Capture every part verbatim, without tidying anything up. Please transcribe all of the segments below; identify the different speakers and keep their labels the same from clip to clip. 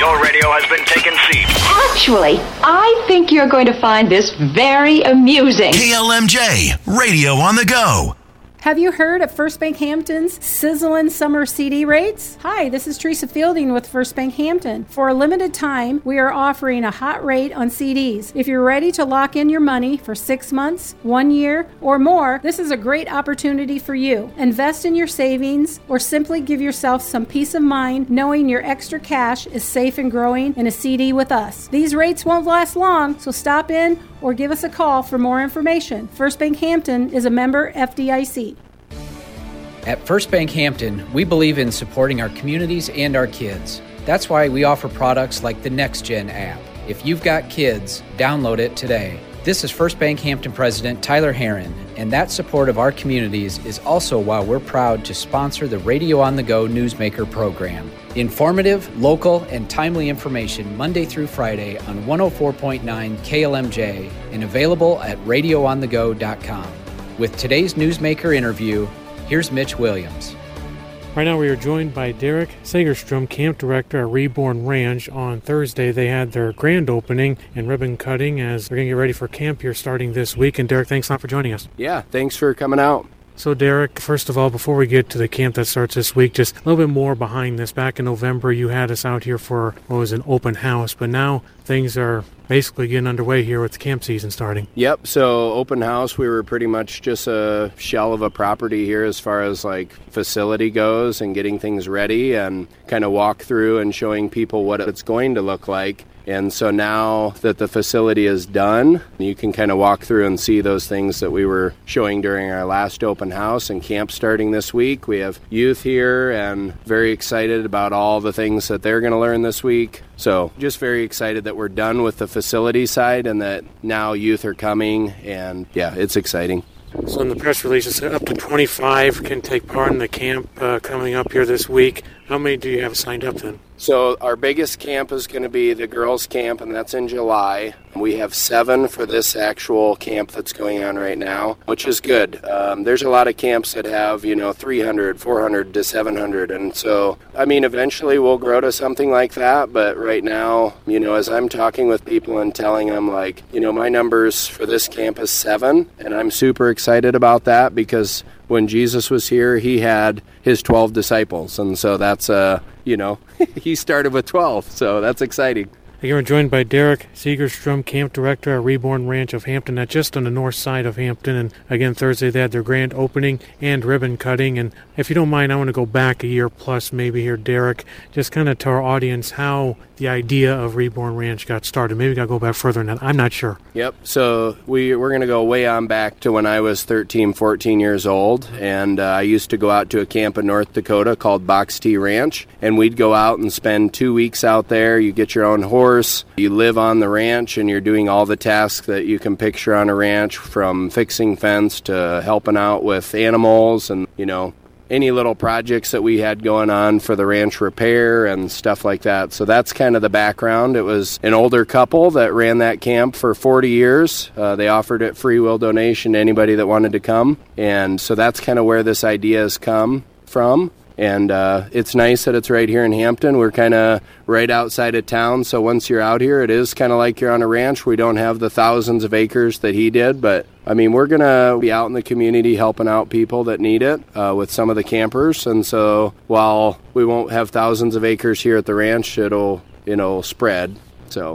Speaker 1: Your radio has been taken seat.
Speaker 2: Actually, I think you're going to find this very amusing.
Speaker 3: K L M J, Radio on the Go.
Speaker 4: Have you heard of First Bank Hampton's sizzling summer C D rates? Hi, this is Teresa Fielding with First Bank Hampton. For a limited time, we are offering a hot rate on C Ds. If you're ready to lock in your money for six months, one year, or more, this is a great opportunity for you. Invest in your savings or simply give yourself some peace of mind knowing your extra cash is safe and growing in a C D with us. These rates won't last long, so stop in or give us a call for more information. First Bank Hampton is a member F D I C.
Speaker 5: At First Bank Hampton, we believe in supporting our communities and our kids. That's why we offer products like the NextGen app. If you've got kids, download it today. This is First Bank Hampton President Tyler Herron, and that support of our communities is also why we're proud to sponsor the Radio on the Go Newsmaker program. Informative, local, and timely information Monday through Friday on one oh four point nine K L M J and available at radio on the go dot com. With today's Newsmaker interview, here's Mitch Williams.
Speaker 6: Right now we are joined by Derek Sagerstrom, Camp Director at Reborn Ranch. On Thursday they had their grand opening and ribbon cutting as they're going to get ready for camp here starting this week. And Derek, thanks a lot for joining us.
Speaker 7: Yeah, thanks for coming out.
Speaker 6: So Derek, first of all, before we get to the camp that starts this week, just a little bit more behind this. Back in November you had us out here for what was an open house, but now things are basically getting underway here with the camp season starting.
Speaker 7: Yep, so open house, we were pretty much just a shell of a property here as far as like facility goes and getting things ready and kind of walk through and showing people what it's going to look like. And so now that the facility is done, you can kind of walk through and see those things that we were showing during our last open house and camp starting this week. We have youth here and very excited about all the things that they're going to learn this week. So just very excited that we're done with the facility side and that now youth are coming, and yeah, it's exciting.
Speaker 6: So in the press release it said up to twenty-five can take part in the camp uh, coming up here this week. How many do you have signed up then?
Speaker 7: So our biggest camp is going to be the girls' camp, and that's in July. We have seven for this actual camp that's going on right now, which is good. Um, there's a lot of camps that have, you know, three hundred, four hundred to seven hundred. And so, I mean, eventually we'll grow to something like that. But right now, you know, as I'm talking with people and telling them, like, you know, my numbers for this camp is seven, and I'm super excited about that because when Jesus was here, he had his twelve disciples. And so that's, uh, you know, he started with twelve. So that's exciting.
Speaker 6: Again, we're joined by Derek Sagerstrom, Camp Director at Reborn Ranch of Hampton. That's just on the north side of Hampton. And again, Thursday they had their grand opening and ribbon cutting. And if you don't mind, I want to go back a year plus maybe here, Derek, just kind of to our audience how the idea of Reborn Ranch got started. Maybe we got to go back further than that. I'm not sure.
Speaker 7: Yep. So we, we're going to go way on back to when I was thirteen, fourteen years old. And uh, I used to go out to a camp in North Dakota called Box T Ranch. And we'd go out and spend two weeks out there. You get your own horse. You live on the ranch and you're doing all the tasks that you can picture on a ranch, from fixing fence to helping out with animals and, you know, any little projects that we had going on for the ranch repair and stuff like that. So that's kind of the background. It was an older couple that ran that camp for forty years. Uh, they offered it free will donation to anybody that wanted to come. And so that's kind of where this idea has come from. And uh, it's nice that it's right here in Hampton. We're kind of right outside of town, so once you're out here, it is kind of like you're on a ranch. We don't have the thousands of acres that he did, but, I mean, we're going to be out in the community helping out people that need it uh, with some of the campers. And so while we won't have thousands of acres here at the ranch, it'll, you know, spread, so...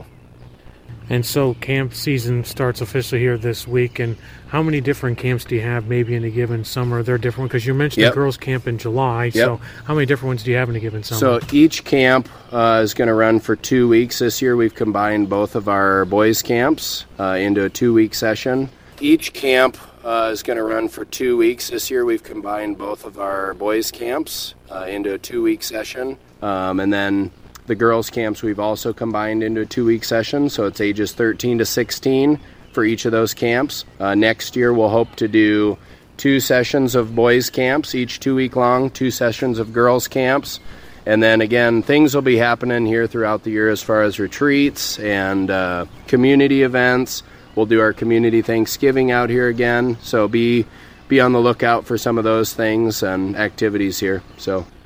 Speaker 6: And so camp season starts officially here this week. And how many different camps do you have maybe in a given summer? They're different because you mentioned yep. the girls' camp in July. Yep. So how many different ones do you have in a given summer?
Speaker 7: So each camp uh, is going to run for two weeks. This year we've combined both of our boys' camps uh, into a two-week session. Each camp uh, is going to run for two weeks. This year we've combined both of our boys' camps uh, into a two-week session. Um, and then... The girls' camps we've also combined into a two-week session, so it's ages thirteen to sixteen for each of those camps. Uh, next year we'll hope to do two sessions of boys' camps, each two-week long, two sessions of girls' camps. And then again, things will be happening here throughout the year as far as retreats and uh, community events. We'll do our community Thanksgiving out here again, so be be on the lookout for some of those things and activities here. So.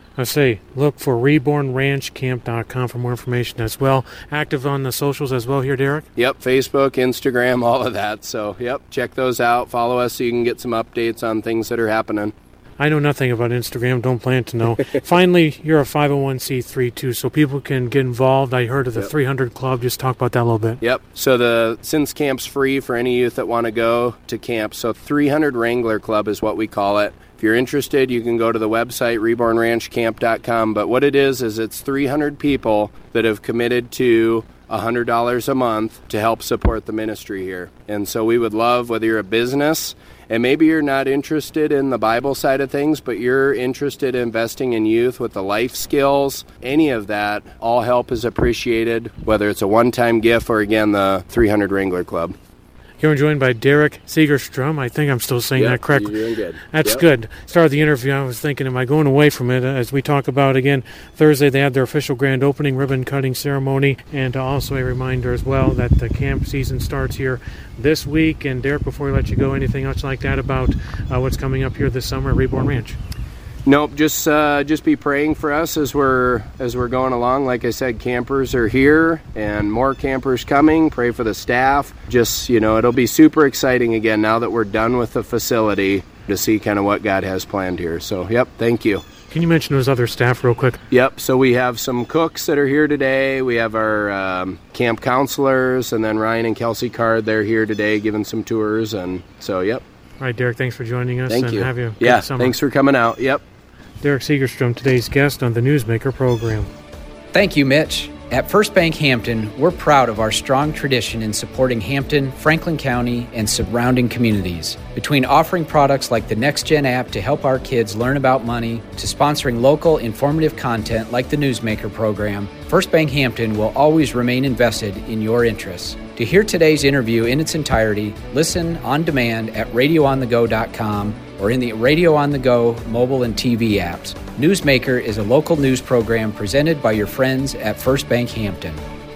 Speaker 6: I say, look for reborn ranch camp dot com for more information as well. Active on the socials as well here, Derek?
Speaker 7: Yep, Facebook, Instagram, all of that. So, yep, check those out. Follow us so you can get some updates on things that are happening.
Speaker 6: I know nothing about Instagram, don't plan to know. Finally, you're a five oh one c three too, so people can get involved. I heard of the yep. three hundred Club. Just talk about that a little bit.
Speaker 7: Yep. So the since camp's free for any youth that want to go to camp, so three hundred Wrangler Club is what we call it. If you're interested, you can go to the website, reborn ranch camp dot com. But what it is, is it's three hundred people that have committed to one hundred dollars a month to help support the ministry here. And so we would love, whether you're a business, and maybe you're not interested in the Bible side of things, but you're interested in investing in youth with the life skills, any of that, all help is appreciated, whether it's a one-time gift or, again, the three hundred Wrangler Club.
Speaker 6: Here I'm joined by Derek Segerstrom. I think I'm still saying
Speaker 7: yep,
Speaker 6: that correctly.
Speaker 7: You're doing good.
Speaker 6: That's
Speaker 7: yep.
Speaker 6: good. Started the interview, I was thinking, am I going away from it? As we talk about, again, Thursday they had their official grand opening ribbon cutting ceremony, and also a reminder as well that the camp season starts here this week. And Derek, before we let you go, anything else like that about uh, what's coming up here this summer at Reborn Ranch?
Speaker 7: Nope, just uh, just be praying for us as we're as we're going along. Like I said, campers are here and more campers coming. Pray for the staff. Just, you know, it'll be super exciting again now that we're done with the facility to see kind of what God has planned here. So, yep, thank you.
Speaker 6: Can you mention those other staff real quick?
Speaker 7: Yep, so we have some cooks that are here today. We have our um, camp counselors, and then Ryan and Kelsey Card, they're here today giving some tours. And so, yep.
Speaker 6: All right, Derek, thanks for joining us.
Speaker 7: Thank
Speaker 6: and
Speaker 7: you.
Speaker 6: Have you a
Speaker 7: yeah,
Speaker 6: good summer.
Speaker 7: Thanks for coming out. Yep.
Speaker 6: Derek Segerstrom, today's guest on the Newsmaker program.
Speaker 5: Thank you, Mitch. At First Bank Hampton, we're proud of our strong tradition in supporting Hampton, Franklin County, and surrounding communities. Between offering products like the NextGen app to help our kids learn about money, to sponsoring local, informative content like the Newsmaker program, First Bank Hampton will always remain invested in your interests. To hear today's interview in its entirety, listen on demand at radio on the go dot com or in the Radio on the Go mobile and T V apps. Newsmaker is a local news program presented by your friends at First Bank Hampton.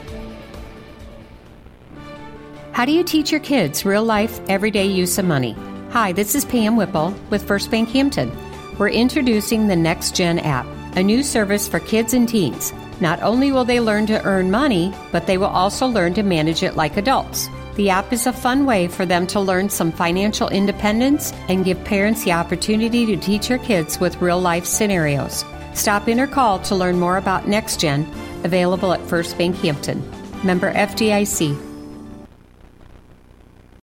Speaker 8: How do you teach your kids real-life, everyday use of money? Hi, this is Pam Whipple with First Bank Hampton. We're introducing the NextGen app, a new service for kids and teens. Not only will they learn to earn money, but they will also learn to manage it like adults. The app is a fun way for them to learn some financial independence and give parents the opportunity to teach their kids with real-life scenarios. Stop in or call to learn more about NextGen, available at First Bank Hampton. Member F D I C.